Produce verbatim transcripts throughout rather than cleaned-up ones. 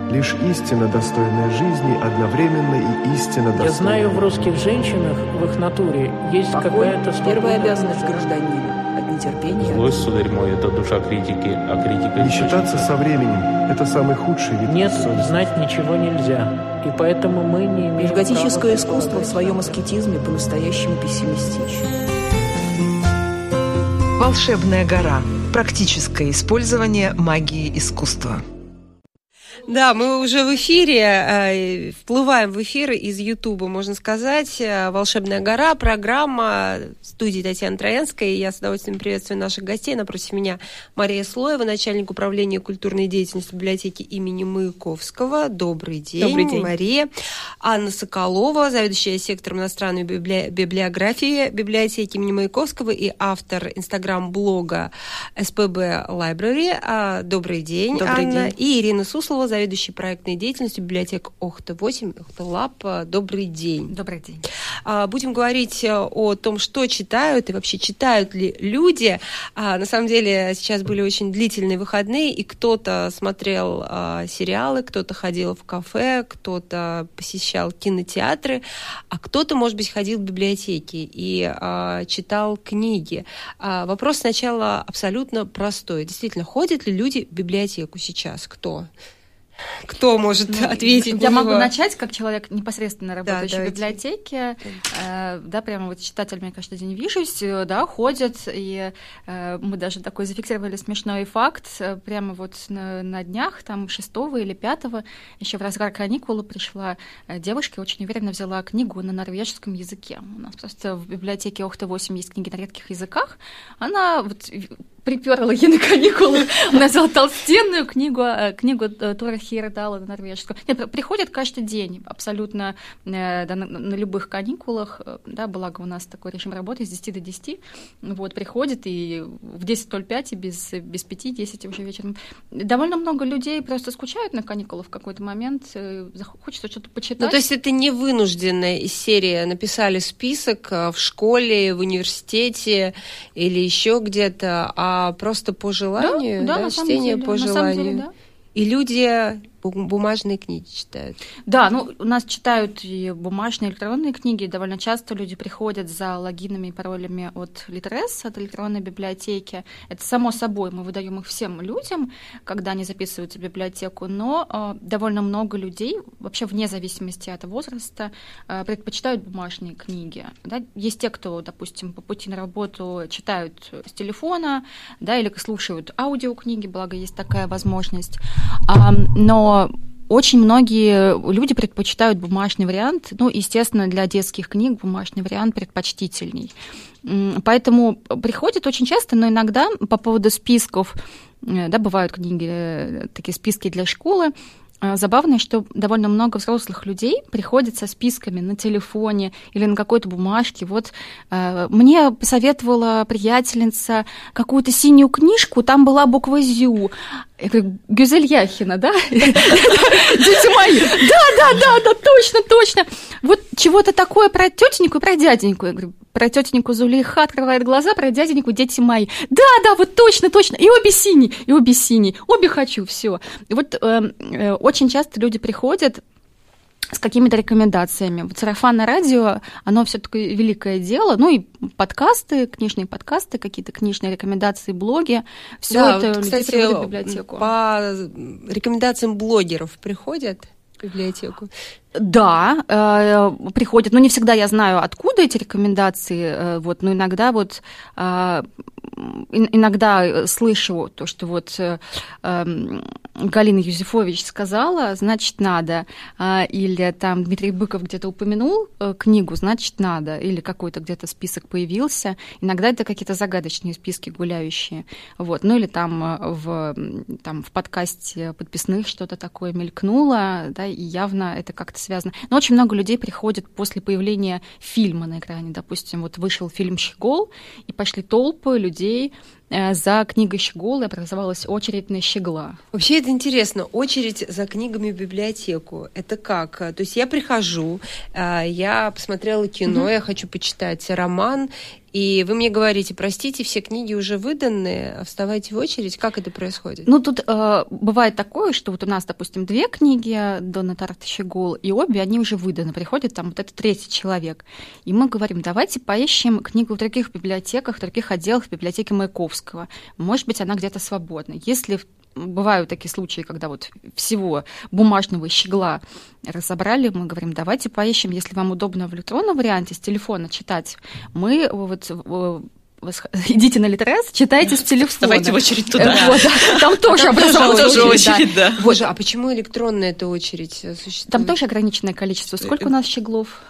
Лишь истина, достойная жизни, одновременно и истина достойная. Я знаю, в русских женщинах, в их натуре, есть Покой какая-то... – первая обязанность гражданина. От нетерпения. Злость, сударь мой, это душа критики, а критика... Не считаться со временем – это самый худший вид. Нет, знать ничего нельзя. И поэтому мы не имеем Межготическое права... искусство в своем аскетизме по-настоящему пессимистично. «Волшебная гора». Практическое использование магии искусства. Да, мы уже в эфире, вплываем в эфир из Ютуба, можно сказать. «Волшебная гора», программа студии Татьяны Троянской. Я с удовольствием приветствую наших гостей. Напротив меня Мария Слоева, начальник управления культурной деятельности библиотеки имени Маяковского. Добрый день, Добрый день. Мария. Анна Соколова, заведующая сектором иностранной библи... библиографии библиотеки имени Маяковского и автор инстаграм-блога эс пэ бэ Library. Добрый день, Добрый Анна. день. И Ирина Суслова, заведующий проектной деятельностью библиотек Охта восемь, Охта Лаб. Добрый день. Добрый день. Будем говорить о том, что читают и вообще читают ли люди. На самом деле сейчас были очень длительные выходные, и кто-то смотрел сериалы, кто-то ходил в кафе, кто-то посещал кинотеатры, а кто-то, может быть, ходил в библиотеки и читал книги. Вопрос сначала абсолютно простой. Действительно, ходят ли люди в библиотеку сейчас? Кто? Кто может ну, ответить? Я на могу него? начать, как человек, непосредственно работающий да, в библиотеке. Э, да, прямо вот с читателями каждый день вижусь, да, ходят, и э, мы даже такой зафиксировали смешной факт. Прямо вот на, на днях, там, шестого или пятого, еще в разгар каникулы пришла девушка и очень уверенно взяла книгу на норвежском языке. У нас просто в библиотеке Охта восемь есть книги на редких языках. Она вот приперла ей на каникулы, она взяла толстенную книгу, книгу Тора Хейердала на норвежском. Нет, приходят каждый день абсолютно да, на, на любых каникулах, да, благо у нас такой режим работы с десяти до десяти, вот, приходят и в десять ноль пять и без, без пяти десять уже вечером. Довольно много людей просто скучают на каникулах в какой-то момент, хочется что-то почитать. Ну, то есть это не вынужденная из серии, написали список в школе, в университете или еще где-то, а просто по желанию, да, да, да, чтение деле, по желанию. Деле, да. И люди бумажные книги читают. Да, ну, у нас читают и бумажные, и электронные книги. Довольно часто люди приходят за логинами и паролями от Литрес, от электронной библиотеки. Это само собой, мы выдаем их всем людям, когда они записываются в библиотеку, но э, довольно много людей, вообще вне зависимости от возраста, э, предпочитают бумажные книги. Да? Есть те, кто, допустим, по пути на работу читают с телефона, да, или слушают аудиокниги, благо есть такая возможность. А, но очень многие люди предпочитают бумажный вариант. Ну, естественно, для детских книг бумажный вариант предпочтительней. Поэтому приходят очень часто, но иногда по поводу списков, да, бывают книги, такие списки для школы. Забавно, что довольно много взрослых людей приходят со списками на телефоне или на какой-то бумажке. Вот э, мне посоветовала приятельница какую-то синюю книжку, там была буква «Зю». Я говорю: Гюзель Яхина, да? Дети мои. Да, да, да, да, точно, точно. Вот чего-то такое про тетеньку и про дяденьку. Я говорю: про тетеньку Зулейха открывает глаза, про дяденьку дети мои. Да, да, вот точно, точно. И обе синие, и обе синие. Обе хочу, все. И вот э, э, очень часто люди приходят с какими-то рекомендациями. Вот сарафанное радио, оно все-таки великое дело. Ну и подкасты, книжные подкасты, какие-то книжные рекомендации, блоги. Все да, это вот, людей кстати, приводит в библиотеку. По рекомендациям блогеров приходят в библиотеку? Да, э, приходят, но не всегда я знаю, откуда эти рекомендации, э, вот, но иногда вот э, иногда слышу то, что вот э, э, Галина Юзефович сказала, значит, надо, э, или там Дмитрий Быков где-то упомянул э, книгу, значит, надо, или какой-то где-то список появился. Иногда это какие-то загадочные списки гуляющие, вот, ну или там в, там в подкасте подписных что-то такое мелькнуло, да, и явно это как-то связано. Но очень много людей приходят после появления фильма на экране. Допустим, вот вышел фильм «Щегол», и пошли толпы людей за книгой «Щегол» образовалась очередь на «Щегла». Вообще это интересно. Очередь за книгами в библиотеку. Это как? То есть я прихожу, я посмотрела кино, угу. я хочу почитать роман, и вы мне говорите, простите, все книги уже выданы, вставайте в очередь. Как это происходит? Ну, тут э, бывает такое, что вот у нас, допустим, две книги Донны Тарт и Щегол, и обе они уже выданы. Приходит там вот этот третий человек. И мы говорим, давайте поищем книгу в других библиотеках, в других отделах в библиотеке Маяковского. Может быть, она где-то свободна. Если бывают такие случаи, когда вот всего бумажного «Щегла» разобрали, мы говорим, давайте поищем, если вам удобно в электронном варианте с телефона читать, мы вот идите на Литрес, читайте с телефона. Вставайте в очередь туда. Вот, там тоже образовалась очередь, да. Боже, а почему электронная эта очередь существует? Там тоже ограниченное количество. Сколько у нас щеглов?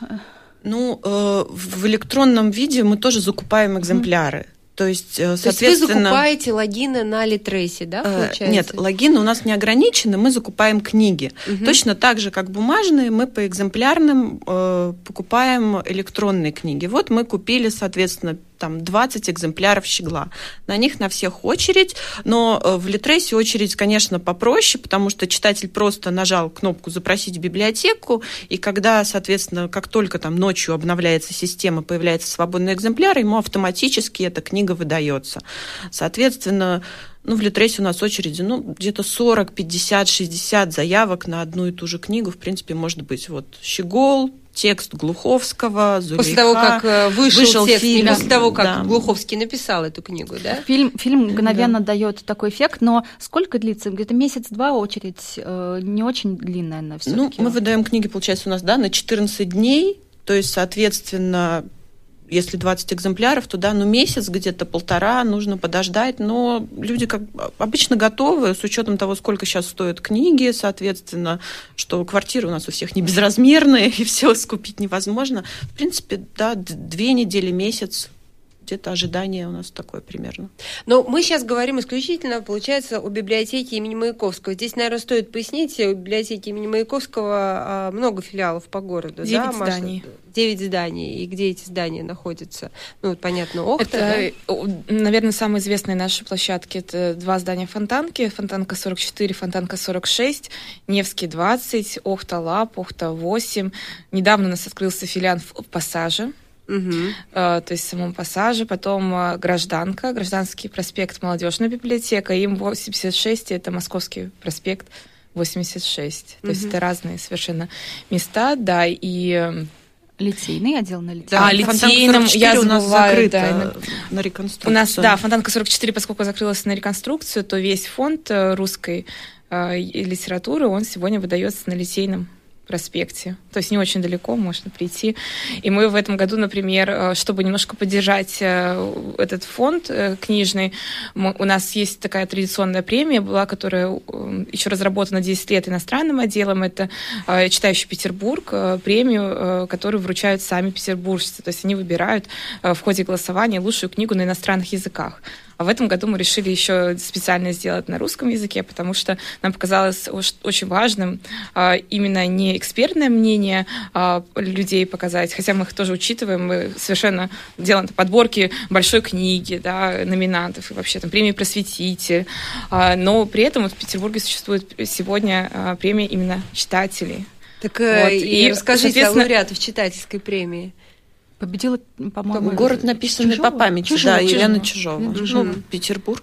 Ну, в электронном виде мы тоже закупаем экземпляры. То есть, соответственно... То есть вы закупаете логины на Литресе, да, получается? Нет, логины у нас не ограничены, мы закупаем книги. Угу. Точно так же, как бумажные, мы по экземплярным э, покупаем электронные книги. Вот мы купили, соответственно, там двадцать экземпляров «Щегла». На них на всех очередь, но в Литресе очередь, конечно, попроще, потому что читатель просто нажал кнопку «Запросить в библиотеку», и когда, соответственно, как только там ночью обновляется система, появляется свободный экземпляр, ему автоматически эта книга выдается. Соответственно, ну, в Литресе у нас очереди, ну, где-то сорок, пятьдесят, шестьдесят заявок на одну и ту же книгу, в принципе, может быть, вот «Щегол», текст Глуховского, Зулейха. После того, как вышел, вышел текст, фильм, после того, как да. Глуховский написал эту книгу, да? Фильм, фильм мгновенно да. дает такой эффект, но сколько длится? Где-то месяц-два очередь, э, не очень длинная она все-таки. Ну, мы выдаем книги, получается, у нас, да, на четырнадцать дней, то есть, соответственно, если двадцать экземпляров, то да, ну месяц, где-то полтора нужно подождать, но люди как обычно готовы, с учетом того, сколько сейчас стоят книги, соответственно, что квартиры у нас у всех не безразмерные, и все скупить невозможно. В принципе, да, две недели, месяц, где-то ожидание у нас такое примерно. Но мы сейчас говорим исключительно, получается, о библиотеке имени Маяковского. Здесь, наверное, стоит пояснить, у библиотеки имени Маяковского много филиалов по городу. Девять да, зданий. Девять зданий. И где эти здания находятся? Ну, понятно, Охта, это, да? наверное, самые известные наши площадки. Это два здания Фонтанки. Фонтанка сорок четыре, Фонтанка сорок шесть, Невский двадцать, Охта Лаб, Охта восемь. Недавно у нас открылся филиал в Пассаже. Угу. То есть в самом Пассаже, потом Гражданка, Гражданский проспект, Молодежная библиотека, им восемьдесят шесть, это Московский проспект восемьдесят шесть. То угу. есть это разные совершенно места, да, и... Литейный отдел на Литейном. Да, а, Литейном, я у нас забываю, закрыто да, на реконструкцию. У нас, да, Фонтанка сорок четыре, поскольку закрылась на реконструкцию, то весь фонд русской э, литературы, он сегодня выдается на Литейном проспекте. То есть не очень далеко, можно прийти. И мы в этом году, например, чтобы немножко поддержать этот фонд книжный, мы, у нас есть такая традиционная премия была, которая еще разработана десять лет иностранным отделом. Это «Читающий Петербург», премию, которую вручают сами петербуржцы. То есть они выбирают в ходе голосования лучшую книгу на иностранных языках. А в этом году мы решили еще специально сделать на русском языке, потому что нам показалось очень важным а, именно не экспертное мнение а, людей показать, хотя мы их тоже учитываем, мы совершенно делаем подборки большой книги, да, номинантов и вообще там премии «Просветитель», а, но при этом вот в Петербурге существует сегодня а, премия именно читателей. Так вот, и, и расскажите о лауреатах читательской премии. Победила, по-моему... Город, написанный Чижова? по памяти, Чижова, да, Чижова. Елена Чижова. Угу. Ну, Петербург.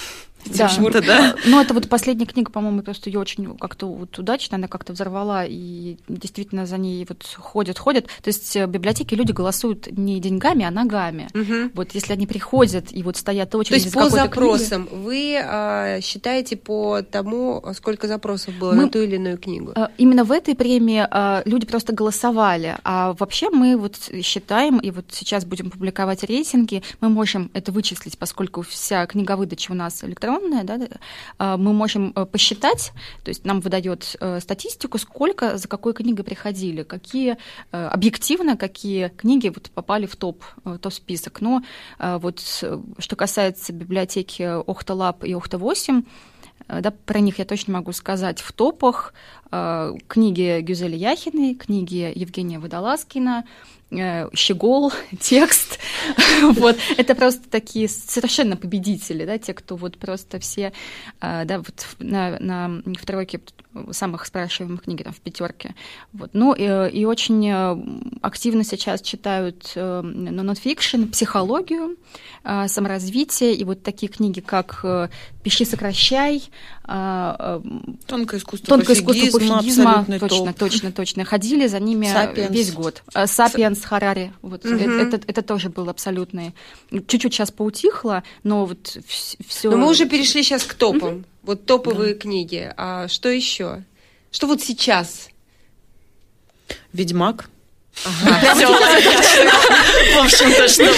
Да. Да, да. Но это вот последняя книга, по-моему, просто ее очень как-то вот удачно, она как-то взорвала, и действительно за ней вот ходят, ходят. То есть в библиотеке люди голосуют не деньгами, а ногами. Угу. Вот если они приходят и вот стоят очередь. То есть по запросам книги, вы а, считаете по тому, сколько запросов было мы, на ту или иную книгу? Именно в этой премии а, люди просто голосовали, а вообще мы вот считаем, и вот сейчас будем публиковать рейтинги, мы можем это вычислить, поскольку вся книговыдача у нас электронная, да, мы можем посчитать, то есть нам выдает статистику, сколько за какой книгой приходили, какие объективно, какие книги вот попали в топ, топ-список. Но вот что касается библиотеки Охта Лаб и Охта восемь, да, про них я точно могу сказать. В топах книги Гюзели Яхиной, книги Евгения Водолазкина, щегол, текст. Вот. Это просто такие совершенно победители, да, те, кто вот просто все, да, вот на, на, в тройке самых спрашиваемых книг, там, в пятерке. Вот. Ну, и, и очень активно сейчас читают нон-фикшн, психологию, саморазвитие, и вот такие книги, как «Пиши, сокращай», «Тонкое искусство Тонкое искусство пофигизма», точно, точно, точно. Ходили за ними «Сапиенс». Весь год. «Сапиенс» Харари. Вот. Угу. Это, это, это тоже был абсолютный... Чуть-чуть сейчас поутихло, но вот все... Но мы уже перешли сейчас к топам. Угу. Вот топовые да. книги. А что еще? Что вот сейчас? «Ведьмак». Ага. В общем-то, что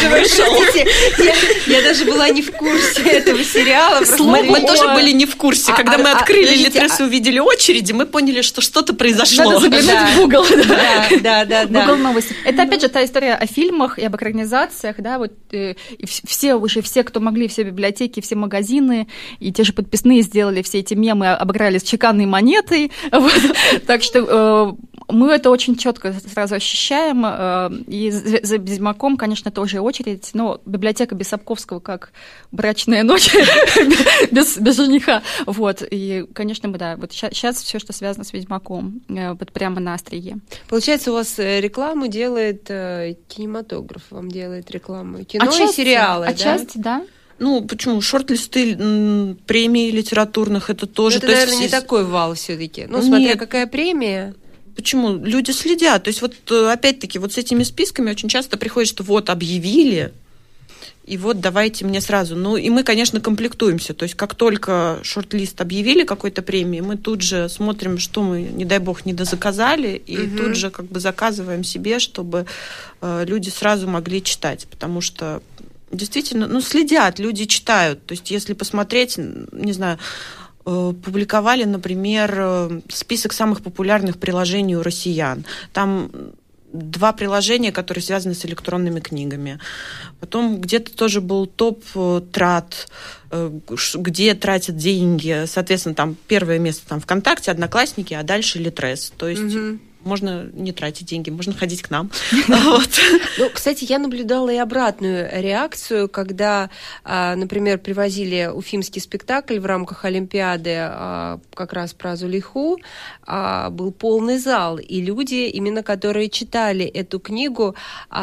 вышел. Я даже была не в курсе этого сериала. Мы тоже были не в курсе. Когда мы открыли Литрес и увидели очереди, мы поняли, что что-то произошло. Надо заглянуть в Google. Да, да, да. Google новости. Это опять же та история о фильмах и об экранизациях, да, вот все уже, все, кто могли, все библиотеки, все магазины, и те же подписные сделали все эти мемы, обыграли с чеканной монетой. Так что мы это очень четко сразу ощущаем. И за «Ведьмаком», конечно, тоже очередь. Но библиотека без Сапковского, как «Брачная ночь» без, без жениха. Вот. И, конечно, да, вот сейчас все, что связано с «Ведьмаком», вот прямо на острие. Получается, у вас рекламу делает кинематограф, вам делает рекламу. Кино отчасти, и сериалы, отчасти, да? да? Ну, почему? Шорт-листы м, премий литературных, это тоже... Это, то наверное, есть... не такой вал все-таки. Ну, смотря Нет. какая премия... Почему? Люди следят. То есть вот опять-таки вот с этими списками очень часто приходит, что вот объявили, и вот давайте мне сразу. Ну и мы, конечно, комплектуемся. То есть как только шорт-лист объявили какой-то премии, мы тут же смотрим, что мы, не дай бог, не дозаказали, и угу. тут же как бы заказываем себе, чтобы э, люди сразу могли читать. Потому что действительно, ну, следят, люди читают. То есть если посмотреть, не знаю... публиковали, например, список самых популярных приложений у россиян. Там два приложения, которые связаны с электронными книгами. Потом где-то тоже был топ трат, где тратят деньги. Соответственно, там первое место там ВКонтакте, Одноклассники, а дальше Литрес. То есть... Угу. Можно не тратить деньги, можно ходить к нам. Ну, кстати, я наблюдала и обратную реакцию, когда, например, привозили уфимский спектакль в рамках Олимпиады как раз про Зулейху, был полный зал, и люди, именно которые читали эту книгу,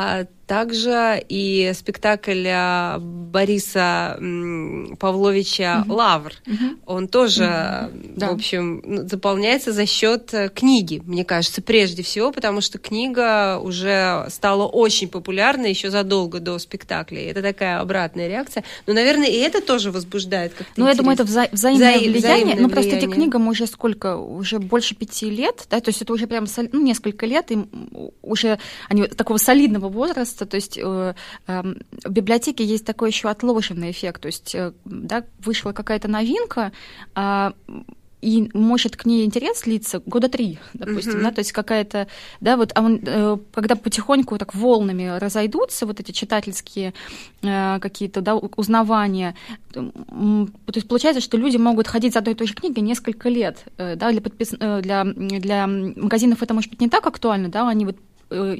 также и спектакль Бориса Павловича mm-hmm. «Лавр». Mm-hmm. Он тоже, mm-hmm. в общем, заполняется за счет книги, мне кажется, прежде всего, потому что книга уже стала очень популярной еще задолго до спектакля. Это такая обратная реакция. Но, наверное, и это тоже возбуждает как-то Ну, я думаю, это вза- взаимное Вза- влияние. Взаимное ну, просто влияние. эта книга уже сколько? Уже больше пяти лет, да, то есть это уже прям ну, несколько лет, и уже они такого солидного возраста. То есть э, э, в библиотеке есть такой еще отложенный эффект. То есть э, да, вышла какая-то новинка, э, и может к ней интерес длиться года три, допустим, uh-huh. да, то есть какая-то, да, вот, а он, э, когда потихоньку так волнами разойдутся вот эти читательские э, какие-то, да, узнавания, то есть получается, что люди могут ходить за одной и той же книгой несколько лет, э, да, для, подпис... для, для магазинов это может быть не так актуально, да, они вот э,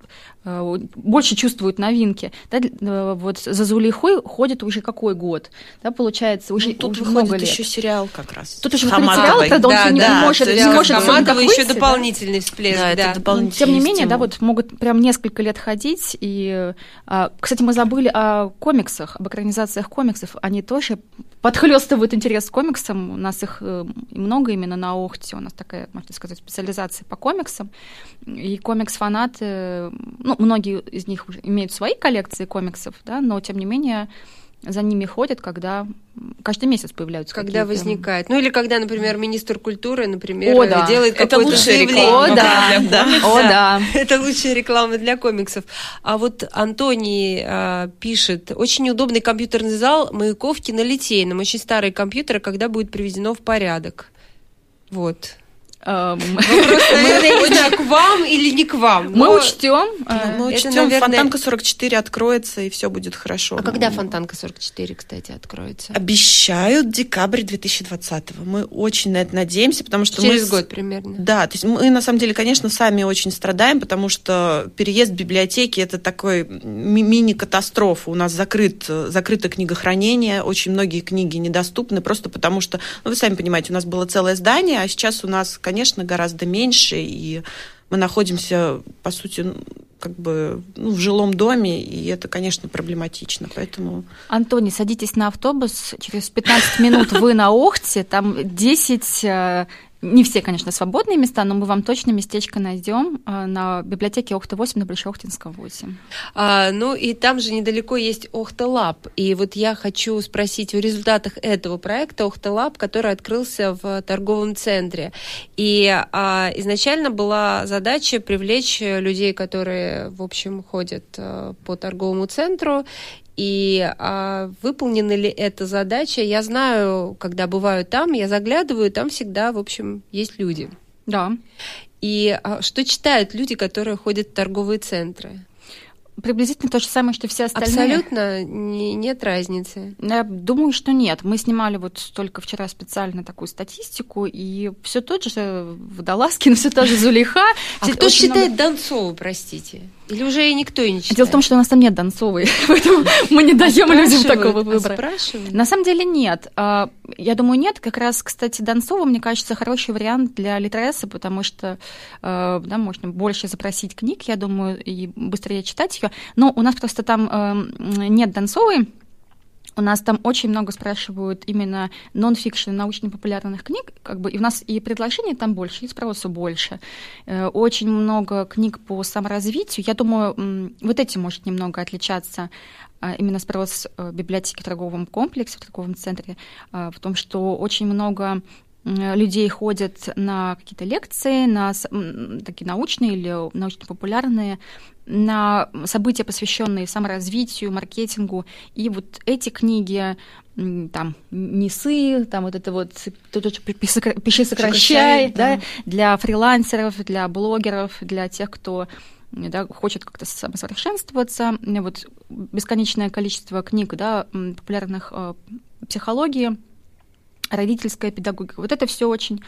больше чувствуют новинки. Да, вот за Зулейхой ходит уже какой год? Да, получается, уже, ну, тут уже выходит много лет. еще сериал как раз. Тут уже выходит сериал, правда, он да, не да, может, не сериал может Хаматова еще выйти, дополнительный да? всплеск. Да, да. это дополнительный Тем не менее, стимул. да, вот могут прям несколько лет ходить. И, кстати, мы забыли о комиксах, об экранизациях комиксов. Они тоже подхлёстывают интерес к комиксам. У нас их много именно на Охте. У нас такая, можно сказать, специализация по комиксам. И комикс-фанаты, ну, многие из них уже имеют свои коллекции комиксов, да, но, тем не менее, за ними ходят, когда каждый месяц появляются когда какие-то... возникает. Ну, или когда, например, министр культуры, например, О, да. делает это какое-то заявление. О, да. да. О, да. Это лучшая реклама для комиксов. А вот Антоний а, пишет, очень удобный компьютерный зал Маяковки на Литейном. Очень старые компьютеры, когда будет приведено в порядок. Вот. Вопрос, наверное, не знаю, к вам или не к вам. Мы учтем. Мы учтем, Фонтанка сорок четыре откроется, и все будет хорошо. А когда Фонтанка сорок четыре, кстати, откроется? Обещают декабрь две тысячи двадцатого. Мы очень на это надеемся, потому что Через мы... год примерно. Да, то есть мы, на самом деле, конечно, сами очень страдаем, потому что переезд библиотеки – это такой ми- мини-катастрофа. У нас закрыт, закрыто книгохранение, очень многие книги недоступны, просто потому что, ну, вы сами понимаете, у нас было целое здание, а сейчас у нас, конечно, гораздо меньше, и мы находимся, по сути, как бы, ну, в жилом доме, и это, конечно, проблематично, поэтому... Антоний, садитесь на автобус, через пятнадцать минут вы на Охте, там десять... Не все, конечно, свободные места, но мы вам точно местечко найдем на библиотеке Охта восемь на Большой Охтинского восемь. А, ну и там же недалеко есть Охта Лаб. И вот я хочу спросить о результатах этого проекта Охта Лаб, который открылся в торговом центре. И а, изначально была задача привлечь людей, которые, в общем, ходят а, по торговому центру. И а, выполнена ли эта задача? Я знаю, когда бываю там, я заглядываю, там всегда, в общем, есть люди. Да. И а, что читают люди, которые ходят в торговые центры? Приблизительно то же самое, что все остальные. Абсолютно не, нет разницы. Я думаю, что нет. Мы снимали вот только вчера специально такую статистику, и все тот же Водолазкин, все та же Зулейха. А кто считает много... Донцову, простите? Или уже и никто и не читает? Дело в том, что у нас там нет Донцовой, поэтому мы не даем людям такого выбора. Спрашивают? На самом деле нет. Я думаю, нет. Как раз, кстати, Донцова, мне кажется, хороший вариант для литереса, потому что да, можно больше запросить книг, я думаю, и быстрее читать ее. Но у нас просто там нет Донцовой. У нас там очень много спрашивают именно нон-фикшн, научно-популярных книг, как бы, и у нас и предложений там больше, и спроса больше. Очень много книг по саморазвитию. Я думаю, вот этим может немного отличаться именно спрос библиотеки в торговом комплексе, в торговом центре, в том, что очень много людей ходят на какие-то лекции, на такие научные или научно-популярные, на события, посвященные саморазвитию, маркетингу. И вот эти книги, там, НИСы, там вот это вот «Пиши, сокращай», да, да, для фрилансеров, для блогеров, для тех, кто да, хочет как-то самосовершенствоваться. Вот бесконечное количество книг, да, популярных э, психологии, родительская педагогика. Вот это все очень,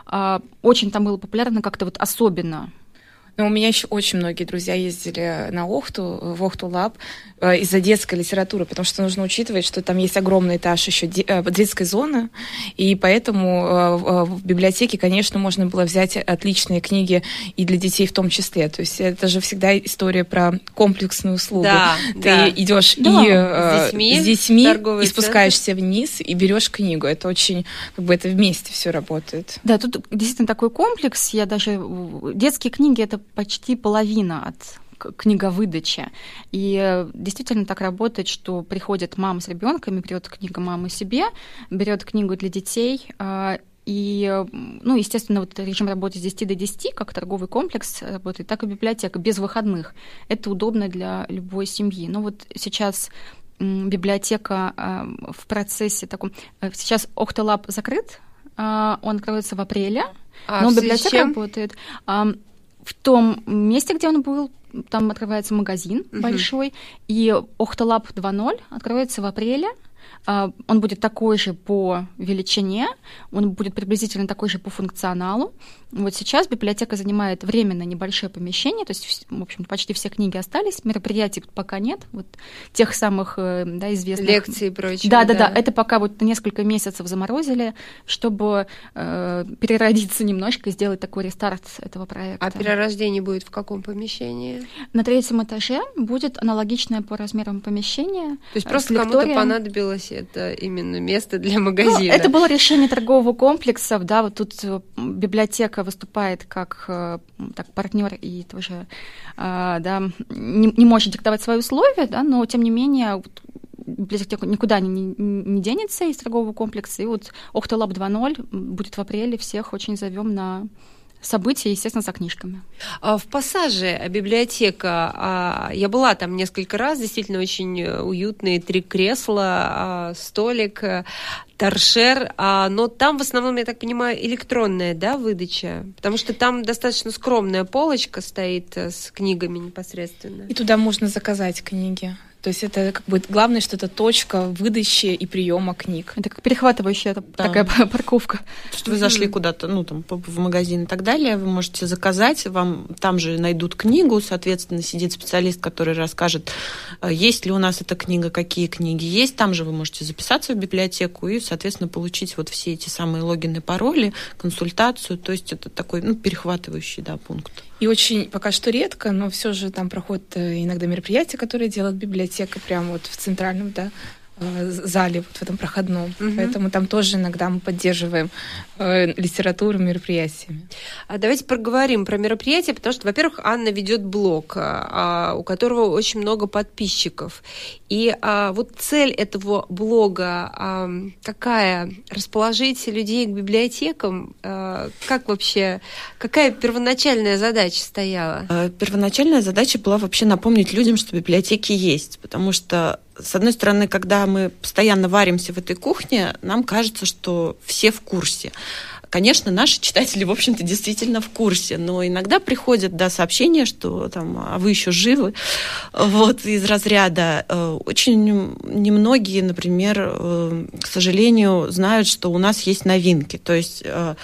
очень там было популярно как-то вот особенно. Но у меня еще очень многие друзья ездили на Охту, в Охту Лаб из-за детской литературы, потому что нужно учитывать, что там есть огромный этаж еще детской зоны, и поэтому в библиотеке, конечно, можно было взять отличные книги и для детей в том числе. То есть это же всегда история про комплексную услугу. Да, Ты да. идешь да. и с детьми, с детьми и спускаешься центр. Вниз и берешь книгу. Это очень, как бы это вместе все работает. Да, тут действительно такой комплекс. Я даже детские книги это почти половина от книговыдачи. И действительно так работает, что приходит мама с ребенком, берет книгу мамы себе, берет книгу для детей. И, ну, естественно, вот режим работы с десяти до десяти, как торговый комплекс работает, так и библиотека без выходных. Это удобно для любой семьи. Но вот сейчас библиотека в процессе таком... Сейчас Охта Лаб закрыт, он откроется в апреле, а но библиотека работает... В том месте, где он был, там открывается магазин uh-huh. большой, и Охта Лаб два ноль откроется в апреле. Он будет такой же по величине, он будет приблизительно такой же по функционалу. Вот сейчас библиотека занимает временно небольшое помещение, то есть, в общем, почти все книги остались, мероприятий пока нет, вот тех самых, да, известных... Лекции и прочее. Да-да-да, это пока вот несколько месяцев заморозили, чтобы э, переродиться немножко и сделать такой рестарт этого проекта. А перерождение будет в каком помещении? На третьем этаже будет аналогичное по размерам помещение. То есть просто кому-то понадобилось это именно место для магазина. Ну, это было решение торгового комплекса, да, вот тут библиотека выступает как так, партнер и тоже да, не, не может диктовать свои условия, да, но тем не менее библиотека никуда не, не, не денется из торгового комплекса. И вот Охта Лаб два ноль будет в апреле, всех очень зовем на события, естественно, за книжками. В Пассаже библиотека, я была там несколько раз, действительно очень уютные, три кресла, столик. торшер, а, но там в основном, я так понимаю, электронная, да, выдача? Потому что там достаточно скромная полочка стоит с книгами непосредственно. И туда можно заказать книги. То есть это как бы главное, что это точка выдачи и приема книг. Это как перехватывающая да. такая парковка. Что вы зашли куда-то, ну, там, в магазин и так далее, вы можете заказать, вам там же найдут книгу, соответственно, сидит специалист, который расскажет, есть ли у нас эта книга, какие книги есть. Там же вы можете записаться в библиотеку и, соответственно, получить вот все эти самые логины, пароли, консультацию. То есть это такой, ну, перехватывающий, да, пункт. И очень пока что редко, но все же там проходят иногда мероприятия, которые делает библиотека прямо вот в центральном, да, зале, вот в этом проходном. Угу. Поэтому там тоже иногда мы поддерживаем э, литературу мероприятиями. А давайте проговорим про мероприятия, потому что, во-первых, Анна ведет блог, а, у которого очень много подписчиков. И а, вот цель этого блога а, какая? Расположить людей к библиотекам? А, как вообще, какая первоначальная задача стояла? Первоначальная задача была вообще напомнить людям, что библиотеки есть, потому что с одной стороны, когда мы постоянно варимся в этой кухне, нам кажется, что все в курсе. Конечно, наши читатели, в общем-то, действительно в курсе, но иногда приходят да, сообщения, что там, а вы еще живы, вот, из разряда. Очень немногие, например, к сожалению, знают, что у нас есть новинки, то есть...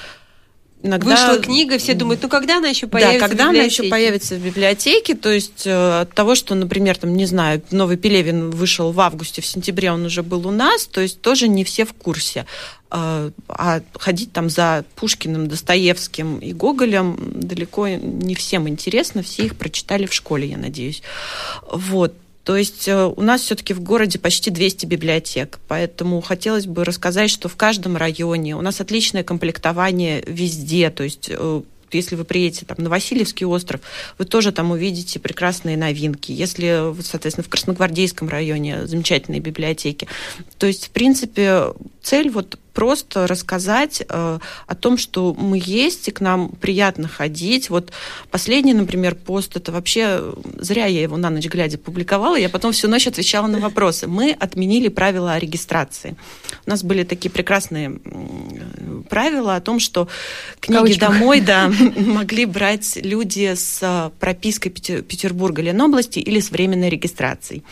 Иногда... Вышла книга, все думают, ну когда она еще появится да, когда в библиотеке? она еще появится в библиотеке, то есть от того, что, например, там, не знаю, новый Пелевин вышел в августе, в сентябре он уже был у нас, то есть тоже не все в курсе. А ходить там за Пушкиным, Достоевским и Гоголем далеко не всем интересно, все их прочитали в школе, я надеюсь. Вот. То есть у нас все-таки в городе почти двести библиотек, поэтому хотелось бы рассказать, что в каждом районе у нас отличное комплектование везде, то есть если вы приедете там, на Васильевский остров, вы тоже там увидите прекрасные новинки. Если, соответственно, в Красногвардейском районе замечательные библиотеки. То есть, в принципе, цель вот просто рассказать э, о том, что мы есть, и к нам приятно ходить. Вот последний, например, пост, это вообще зря я его на ночь глядя публиковала, я потом всю ночь отвечала на вопросы. Мы отменили правила о регистрации. У нас были такие прекрасные правила о том, что книги домой да, могли брать люди с пропиской Петербурга, Ленобласти или с временной регистрацией.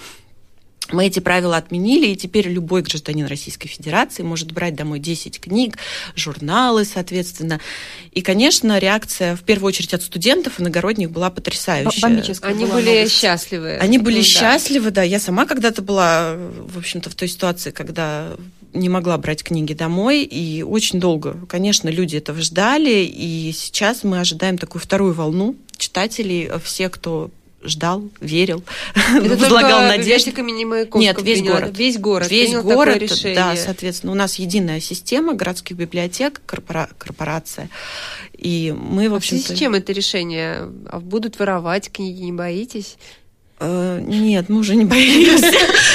Мы эти правила отменили, и теперь любой гражданин Российской Федерации может брать домой десять книг, журналы, соответственно. И, конечно, реакция, в первую очередь, от студентов иногородних была потрясающая. Бомбическая. Они были новость. счастливы. Они были ну, счастливы, да. да. Я сама когда-то была, в общем-то, в той ситуации, когда не могла брать книги домой, и очень долго, конечно, люди этого ждали, и сейчас мы ожидаем такую вторую волну читателей, все, кто ждал, верил, это возлагал надежды. Нет, весь принял, город. Весь город. Весь город, да, соответственно. У нас единая система городских библиотек, корпора- корпорация. И мы, в общем-то... А в связи с чем это решение? А будут воровать книги, не боитесь? Нет, мы уже не боимся.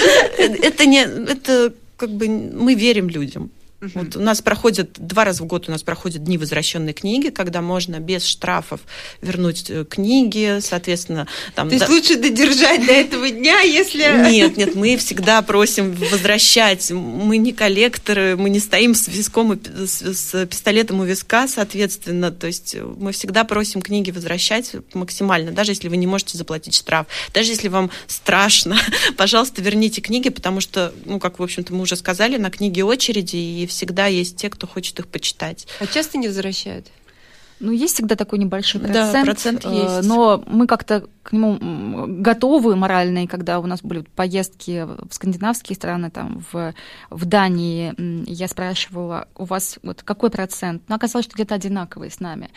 Это не... Это как бы мы верим людям. Uh-huh. Вот у нас проходят, два раза в год у нас проходят дни возвращенной книги, когда можно без штрафов вернуть книги, соответственно... Там, То есть да... лучше додержать до этого дня, если... Нет, нет, мы всегда просим возвращать. Мы не коллекторы, мы не стоим с виском и с, с пистолетом у виска, соответственно. То есть мы всегда просим книги возвращать максимально, даже если вы не можете заплатить штраф, даже если вам страшно, пожалуйста, верните книги, потому что, ну, как, в общем-то, мы уже сказали, на книги очереди, и всегда есть те, кто хочет их почитать. А часто не возвращают? Ну, есть всегда такой небольшой процент. Да, процент есть. Но мы как-то к нему готовы морально, и когда у нас были поездки в скандинавские страны, там, в, в Дании, я спрашивала, у вас вот какой процент? Ну, оказалось, что где-то одинаковый с нами.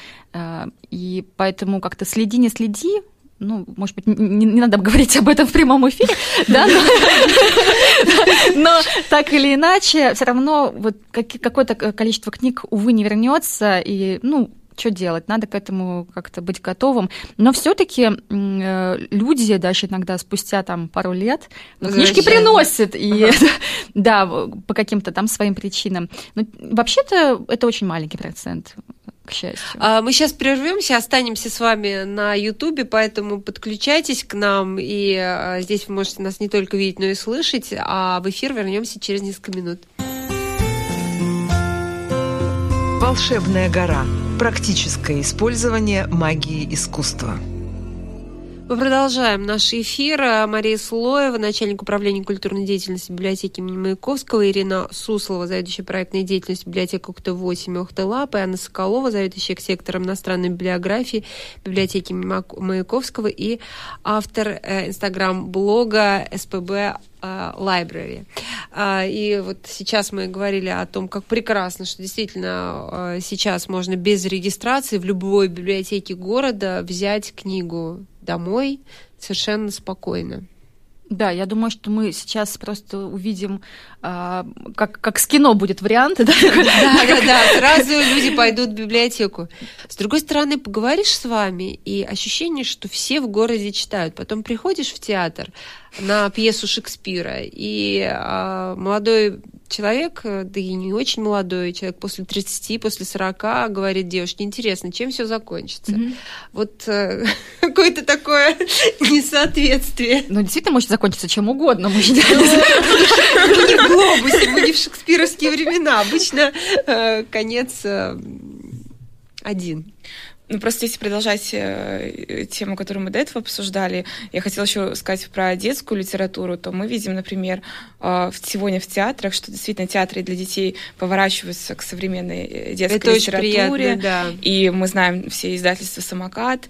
И поэтому как-то следи, не следи, ну, может быть, не, не надо говорить об этом в прямом эфире, да, но, но так или иначе, все равно вот какое-то количество книг, увы, не вернется, и, ну, что делать? Надо к этому как-то быть готовым. Но все-таки люди даже иногда спустя там пару лет ну, книжки приносят, и, ага. да, по каким-то там своим причинам. Но вообще-то это очень маленький процент. К счастью. Мы сейчас прервемся, останемся с вами на Ютубе, поэтому подключайтесь к нам, и здесь вы можете нас не только видеть, но и слышать, а в эфир вернемся через несколько минут. Волшебная гора. Практическое использование магии искусства. Мы продолжаем наш эфир. Мария Слоева, начальник управления культурной деятельности библиотеки имени Маяковского, Ирина Суслова, заведующая проектной деятельностью библиотеки ОХТА восемь и ОХТА Лаб, и Анна Соколова, заведующая сектором иностранной библиографии библиотеки имени Маяковского и автор инстаграм-блога эс пэ бэ Library. И вот сейчас мы говорили о том, как прекрасно, что действительно сейчас можно без регистрации в любой библиотеке города взять книгу домой совершенно спокойно. Да, я думаю, что мы сейчас просто увидим, а, как, как с кино будет вариант. Да, да, да, сразу люди пойдут в библиотеку. С другой стороны, поговоришь с вами, и ощущение, что все в городе читают. Потом приходишь в театр на пьесу Шекспира, и а, молодой человек, да и не очень молодой, человек после тридцати, после сорока, говорит девушке: интересно, чем все закончится? Mm-hmm. Вот э, какое-то такое несоответствие. Ну, действительно, может закончиться чем угодно. Мы не в глобусе, мы не в шекспировские времена. Обычно конец один. Ну, просто если продолжать э, тему, которую мы до этого обсуждали, я хотела еще сказать про детскую литературу, то мы видим, например, э, сегодня в театрах, что действительно театры для детей поворачиваются к современной детской Это литературе. Очень приятно, да. И мы знаем все издательства «Самокат»,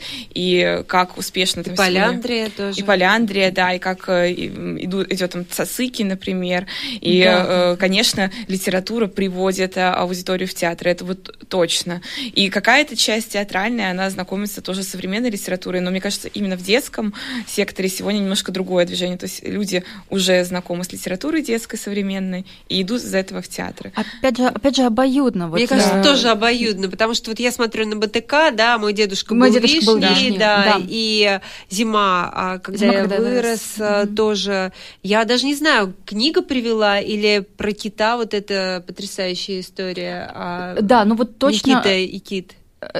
и как успешно... И там «Поляндрия» сегодня... тоже. И «Поляндрия», да, и как э, идут, идет там «Цацыки», например. И, да. э, конечно, литература приводит аудиторию в театры, это вот точно. И какая-то часть театральная, она знакомится тоже с современной литературой, но мне кажется, именно в детском секторе сегодня немножко другое движение, то есть люди уже знакомы с литературой детской, современной, и идут из-за этого в театры. Опять же, опять же обоюдно. Вот, мне кажется, да. тоже обоюдно, потому что вот я смотрю на бэ тэ ка, да, мой дедушка мой был дедушка вишней, был вишней, да, да, и «Зима», когда «Зима, я когда вырос, вырос. тоже, я даже не знаю, книга привела или про кита вот эта потрясающая история. Да, ну вот точно... Никита и кит.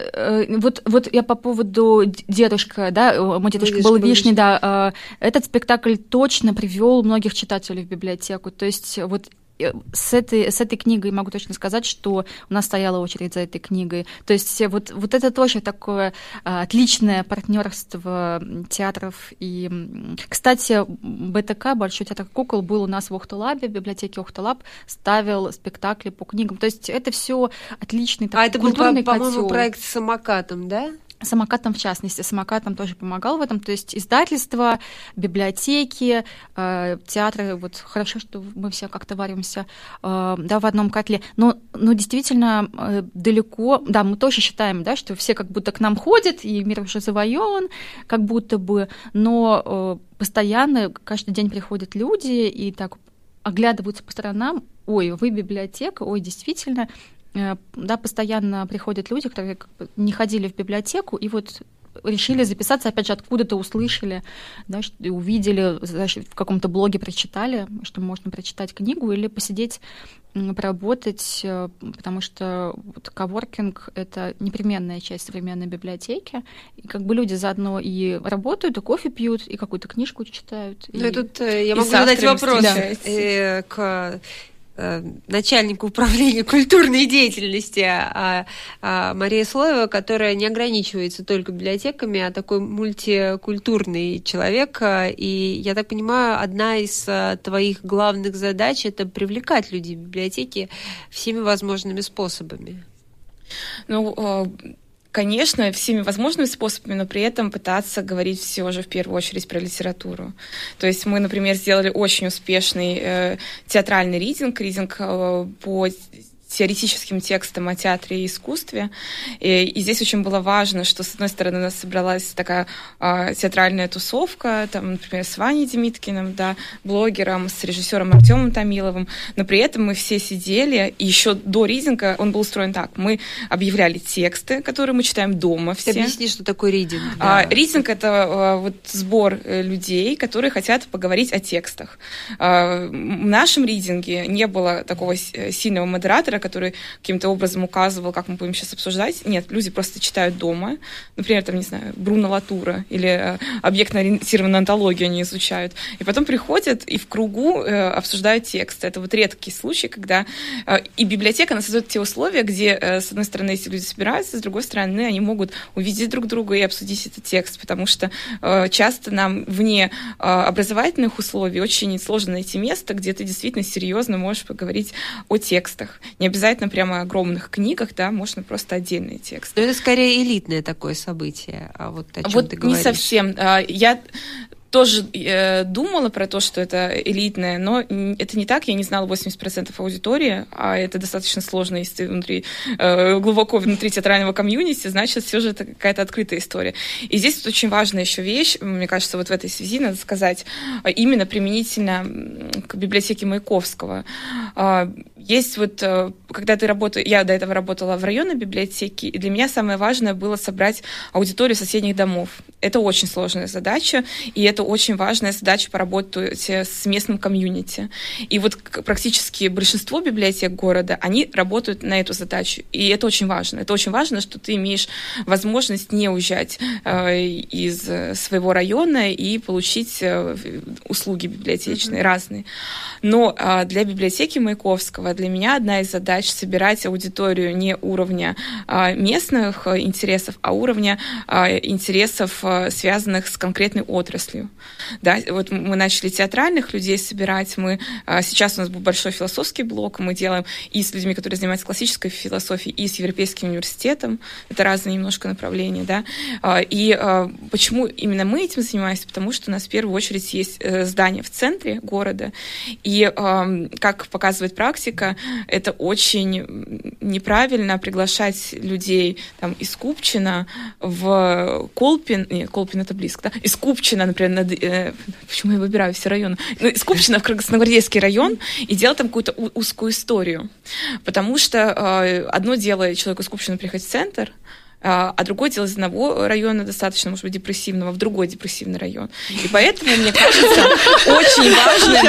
Вот, вот я по поводу дедушка, да, мой дедушка, дедушка был вишней, да, этот спектакль точно привел многих читателей в библиотеку. То есть вот с этой, с этой книгой могу точно сказать, что у нас стояла очередь за этой книгой. То есть вот, вот это тоже такое отличное партнерство театров. И, кстати, бэ тэ ка, Большой театр кукол, был у нас в ОХТА Лабе, в библиотеке ОХТА Лаб, ставил спектакли по книгам. То есть это все отличный такой а это культурный был, котел. По-моему, проект с «Самокатом», да? Самокатом, в частности, Самокатом тоже помогал в этом, то есть издательства, библиотеки, э, театры, вот хорошо, что мы все как-то варимся э, да, в одном котле, но, но действительно э, далеко, да, мы тоже считаем, да, что все как будто к нам ходят, и мир уже завоеван, как будто бы, но э, постоянно, каждый день приходят люди и так оглядываются по сторонам: ой, вы библиотека, ой, действительно. Да, постоянно приходят люди, которые как бы не ходили в библиотеку, и вот решили записаться, опять же, откуда-то услышали, да, увидели, в каком-то блоге прочитали, что можно прочитать книгу или посидеть, поработать, потому что вот коворкинг — это непременная часть современной библиотеки, и как бы люди заодно и работают, и кофе пьют, и какую-то книжку читают. Ну, и, тут я и могу задать вопрос да. к начальнику управления культурной деятельности а, а, Мария Слоева, которая не ограничивается только библиотеками, а такой мультикультурный человек. И, я так понимаю, одна из твоих главных задач — это привлекать людей в библиотеки всеми возможными способами. Ну, конечно, всеми возможными способами, но при этом пытаться говорить все же в первую очередь про литературу. То есть мы, например, сделали очень успешный э, театральный ридинг, ридинг э, по теоретическим текстом о театре и искусстве. И, и здесь очень было важно, что, с одной стороны, у нас собралась такая э, театральная тусовка, там, например, с Ваней Демиткиным, да, блогером, с режиссером Артемом Томиловым, но при этом мы все сидели, и еще до ридинга он был устроен так. Мы объявляли тексты, которые мы читаем дома все. Ты объясни, что такое ридинг. Да. А, ридинг — это а, вот сбор людей, которые хотят поговорить о текстах. А, в нашем ридинге не было такого сильного модератора, который каким-то образом указывал, как мы будем сейчас обсуждать. Нет, люди просто читают дома. Например, там, не знаю, Бруно Латура или объектно-ориентированную антологию они изучают. И потом приходят и в кругу обсуждают текст. Это вот редкий случай, когда и библиотека, она создает те условия, где, с одной стороны, эти люди собираются, с другой стороны, они могут увидеть друг друга и обсудить этот текст, потому что часто нам вне образовательных условий очень сложно найти место, где ты действительно серьезно можешь поговорить о текстах. Не обязательно прямо о огромных книгах, да, можно просто отдельные тексты. Но это скорее элитное такое событие, а вот о чем вот ты говоришь? Не совсем. Я тоже э, думала про то, что это элитное, но это не так. Я не знала восемьдесят процентов аудитории, а это достаточно сложно, если ты внутри, э, глубоко внутри театрального комьюнити, значит, все же это какая-то открытая история. И здесь вот очень важная еще вещь, мне кажется, вот в этой связи надо сказать, именно применительно к библиотеке Маяковского. Есть вот, когда ты работаешь, я до этого работала в районной библиотеке, и для меня самое важное было собрать аудиторию соседних домов. Это очень сложная задача, и это очень важная задача поработать с местным комьюнити. И вот практически большинство библиотек города, они работают на эту задачу, и это очень важно. Это очень важно, что ты имеешь возможность не уезжать э, из своего района и получить э, услуги библиотечные, mm-hmm. разные. Но э, для библиотеки Маяковского, для меня одна из задач — собирать аудиторию не уровня э, местных интересов, а уровня э, интересов, э, связанных с конкретной отраслью. Да, вот мы начали театральных людей собирать, мы, сейчас у нас был большой философский блок, мы делаем и с людьми, которые занимаются классической философией, и с Европейским университетом, это разные немножко направления, да, и почему именно мы этим занимаемся, потому что у нас в первую очередь есть здание в центре города, и, как показывает практика, это очень неправильно приглашать людей там, из Купчино в Колпин, нет, Колпин это близко, да, из Купчино, например, над, э, почему я выбираю все районы? Ну, из Купчино в Красногвардейский район и делать там какую-то у- узкую историю. Потому что э, одно дело человеку из Купчино приехать в центр, а другой дело из одного района достаточно, может быть, депрессивного, в другой депрессивный район. И поэтому, мне кажется, очень важно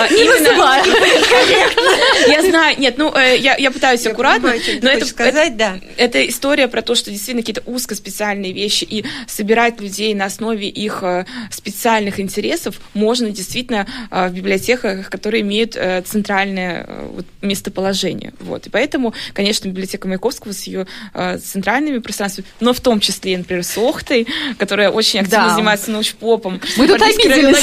именно... Я знаю, нет, ну, я, я пытаюсь я аккуратно, понимаю, но это, сказать, это, да. это история про то, что действительно какие-то узкоспециальные вещи и собирать людей на основе их специальных интересов можно действительно в библиотеках, которые имеют центральное вот, местоположение. Вот. И поэтому, конечно, библиотека Маяковского с ее центральными пространствами, но в том числе, например, с Охтой, которая очень активно да. занимается научпопом. Мы тут обиделись.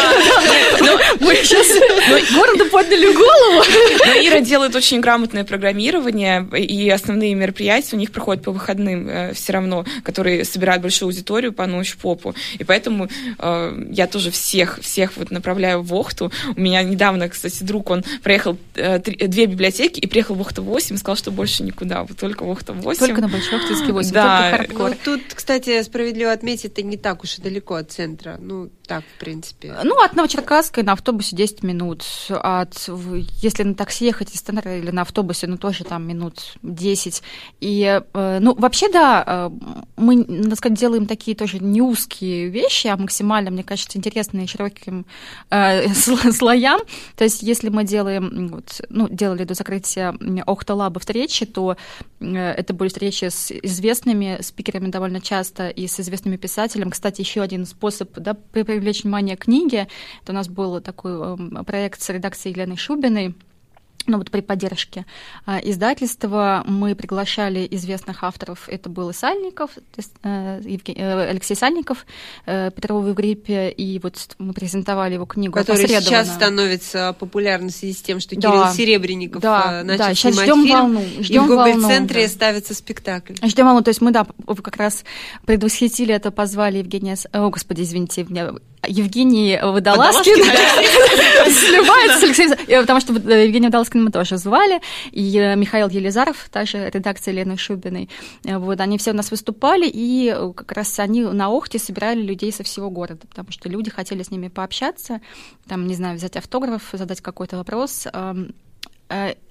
Мы сейчас городу подняли голову. Но Ира делает очень грамотное программирование, и основные мероприятия у них проходят по выходным все равно, которые собирают большую аудиторию по научпопу. И поэтому я тоже всех, всех вот направляю в Охту. У меня недавно, кстати, друг, он проехал две библиотеки и приехал в Охта восемь и сказал, что больше никуда, вот только в Охта восемь. Только на Большой Охтинский восемь, да. только хардкор. Ну, тут, кстати, справедливо отметить, это не так уж и далеко от центра. Ну, так, в принципе. Ну, от Новочеркасской на автобусе десять минут. От, если на такси ехать из центра или на автобусе, ну, тоже там минут десять. И, ну, вообще, да, мы, надо сказать, делаем такие тоже не узкие вещи, а максимально, мне кажется, интересные широким э, слоям. То есть, если мы делаем, вот, ну, делали до закрытия Охта-лаба встречи, то это были встречи с известными спикерами довольно часто и с известными писателями. Кстати, еще один способ, да, привлечь внимание к книге. Это у нас был такой проект с редакцией Елены Шубиной. Ну, вот при поддержке издательства мы приглашали известных авторов. Это был и Сальников, Алексей Сальников, Петрова в гриппе, и вот мы презентовали его книгу. Который сейчас становится популярным в связи с тем, что да. Кирилл Серебренников да, начал да, снимать ждем фильм, волну, ждем и в Гоголь-центре да. ставится спектакль. Ждем волну, то есть мы, да, как раз предвосхитили это, позвали Евгения... О, господи, извините, Евгений Водолазкин сливается с Алексеем, потому что Евгения Водолазкина мы тоже звали, и Михаил Елизаров, также редакция Лены Шубиной. Вот, они все у нас выступали, и как раз они на Охте собирали людей со всего города, потому что люди хотели с ними пообщаться, там, не знаю, взять автограф, задать какой-то вопрос.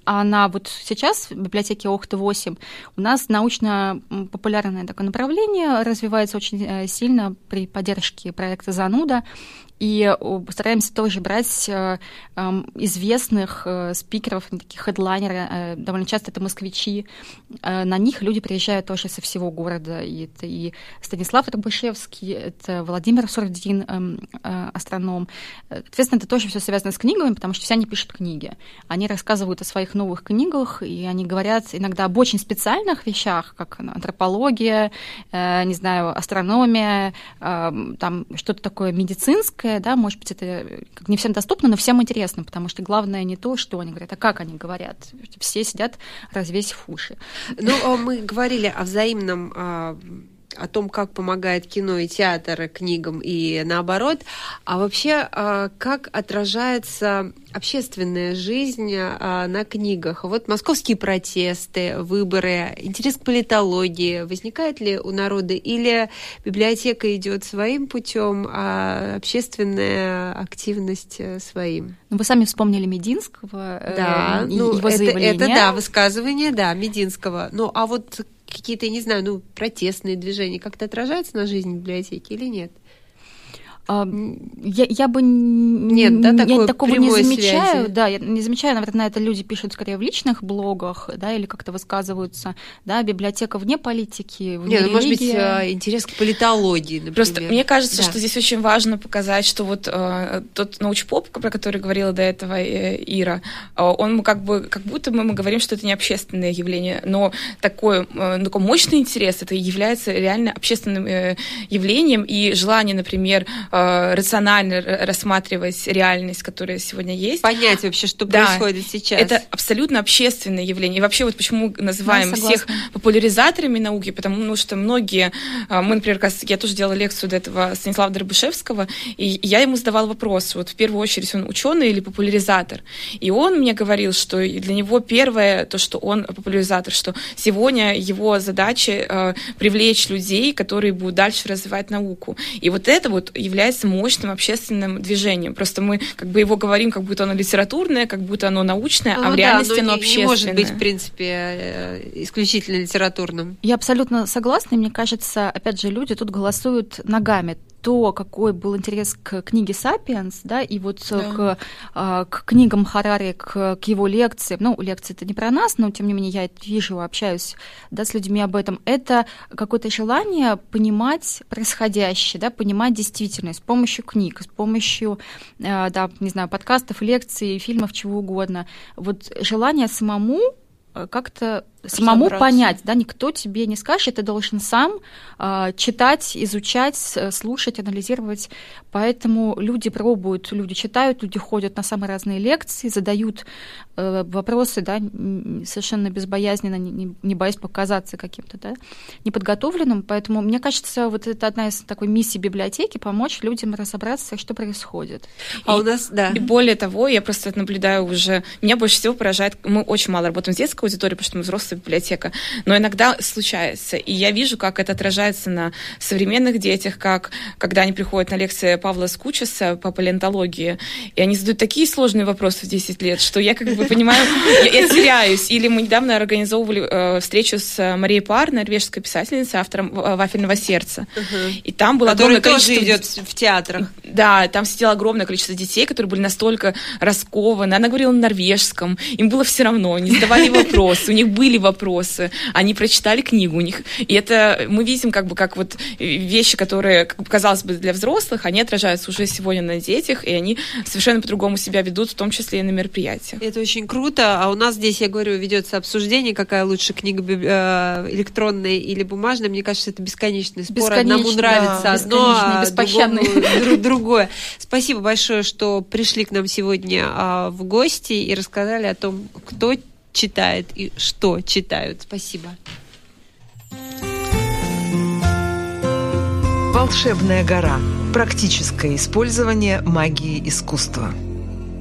А на вот сейчас в библиотеке Охты восемь у нас научно-популярное такое направление развивается очень сильно при поддержке проекта «Зануда». И стараемся тоже брать э, э, известных э, спикеров, таких хедлайнеры, э, довольно часто это москвичи. Э, на них люди приезжают тоже со всего города. И это и Станислав Рябушевский, это Владимир Сурдин, э, э, астроном. Соответственно, это тоже все связано с книгами, потому что все они пишут книги. Они рассказывают о своих новых книгах, и они говорят иногда об очень специальных вещах, как антропология, э, не знаю, астрономия, э, там что-то такое медицинское. Да, может быть, это не всем доступно, но всем интересно, потому что главное не то, что они говорят, а как они говорят. Все сидят, развесив уши. Ну, мы говорили о взаимном, о том, как помогает кино и театр книгам и наоборот. А вообще, как отражается общественная жизнь на книгах? Вот московские протесты, выборы, интерес к политологии. Возникает ли у народа? Или библиотека идет своим путем, а общественная активность своим? Ну, вы сами вспомнили Мединского, да, э, ну, его это, заявление. Это, да, высказывание, да, Мединского. Ну, а вот какие-то, не знаю, ну, протестные движения как-то отражаются на жизни библиотеки или нет? Я, я бы Нет, да, я такого не замечаю. Связи. Да, я не замечаю, наверное, это люди пишут скорее в личных блогах, да, или как-то высказываются. Да, библиотека вне политики, вне Нет, ну, может быть, религии. интерес к политологии, например. Просто мне кажется, да. что здесь очень важно показать, что вот э, тот научпоп, про который говорила до этого э, Ира, э, он как бы, как будто мы, мы говорим, что это не общественное явление, но такой, э, такой мощный интерес, это является реально общественным э, явлением, и желание, например, э, рационально рассматривать реальность, которая сегодня есть. Понять вообще, что да, происходит сейчас. Это абсолютно общественное явление. И вообще вот почему называем да, всех популяризаторами науки, потому что многие... Мы, например, я тоже делала лекцию до этого Станислава Дробышевского, и я ему задавала вопрос, вот в первую очередь он ученый или популяризатор. И он мне говорил, что для него первое, то, что он популяризатор, что сегодня его задача привлечь людей, которые будут дальше развивать науку. И вот это вот является мощным общественным движением. Просто мы как бы его говорим, как будто оно литературное, как будто оно научное, ну, а в да, реальности оно не, общественное. Не может быть, в принципе, исключительно литературным. Я абсолютно согласна, и мне кажется, опять же, люди тут голосуют ногами. То, какой был интерес к книге «Сапиенс», да, и вот да. к, к книгам Харари, к, к его лекциям, ну, лекции это не про нас, но, тем не менее, я это вижу, общаюсь, да, с людьми об этом, это какое-то желание понимать происходящее, да, понимать действительность с помощью книг, с помощью, да, не знаю, подкастов, лекций, фильмов, чего угодно. Вот желание самому как-то самому понять, да, никто тебе не скажет, ты должен сам э, читать, изучать, слушать, анализировать. Поэтому люди пробуют, люди читают, люди ходят на самые разные лекции, задают э, вопросы, да, совершенно безбоязненно, не, не боясь показаться каким-то, да, неподготовленным. Поэтому, мне кажется, вот это одна из такой миссий библиотеки — помочь людям разобраться, что происходит. А и, у нас, да. И более того, я просто наблюдаю уже, меня больше всего поражает, мы очень мало работаем с детской аудиторией, потому что мы взрослые библиотека, но иногда случается, и я вижу, как это отражается на современных детях, как когда они приходят на лекции Павла Скучеса по палеонтологии, и они задают такие сложные вопросы в десять лет, что я как бы понимаю, я, я теряюсь. Или мы недавно организовывали э, встречу с Марией Паар, норвежской писательницей, автором «Вафельного сердца», uh-huh. и там было огромное количество... тоже идет в театрах. Да, там сидело огромное количество детей, которые были настолько раскованы, она говорила на норвежском, им было все равно, они задавали вопросы, у них были вопросы, они прочитали книгу у них. И это мы видим, как бы, как вот вещи, которые, как бы, казалось бы, для взрослых, они отражаются уже сегодня на детях, и они совершенно по-другому себя ведут, в том числе и на мероприятиях. Это очень круто. А у нас здесь, я говорю, ведется обсуждение, какая лучше книга электронная или бумажная. Мне кажется, это бесконечный спор. Одному нравится да, одно, а другому другое. Спасибо большое, что пришли к нам сегодня в гости и рассказали о том, кто читает и что читают. Спасибо. «Волшебная гора». Практическое использование магии искусства.